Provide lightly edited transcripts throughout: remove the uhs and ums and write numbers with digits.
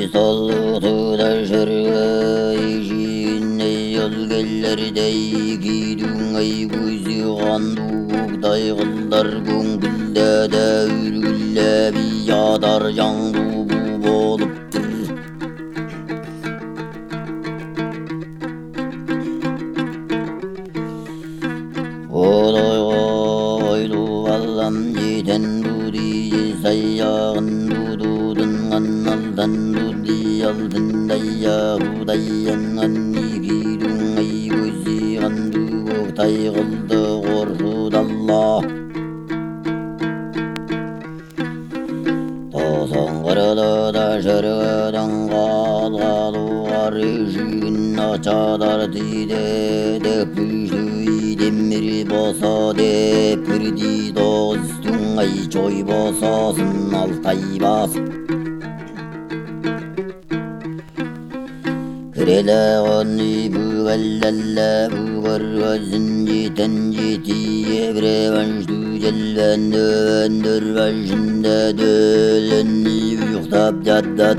soltu da şırgı işine yol gellerdeyi giydun ay gözü kandık daygıllar gönlünde de ürgülle bir yadar canlı bu boluptur. Olay oylu vallam jiten dudi sayyağın dududun annaldan dudi aldın dayyahu dayyan anni gidun ay gözü kandık daygıldı korkudallah. Tosun kırılı da şırgıdan kalgalı eşiğin açadar dide depüşü demir basa depirdi dostun ay çoy basasın altay bas. Krele onu bügellelle büger gözün jiten jetiye brevanştu celven döndür başında dölünni yuhtap caddat.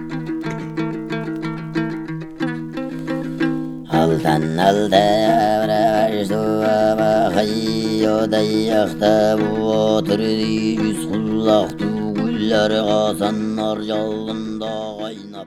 Altan alda brevanştu bakayyo dayyakta bu oturdu yüz kullaktu güller kasanlar yalında kaynap.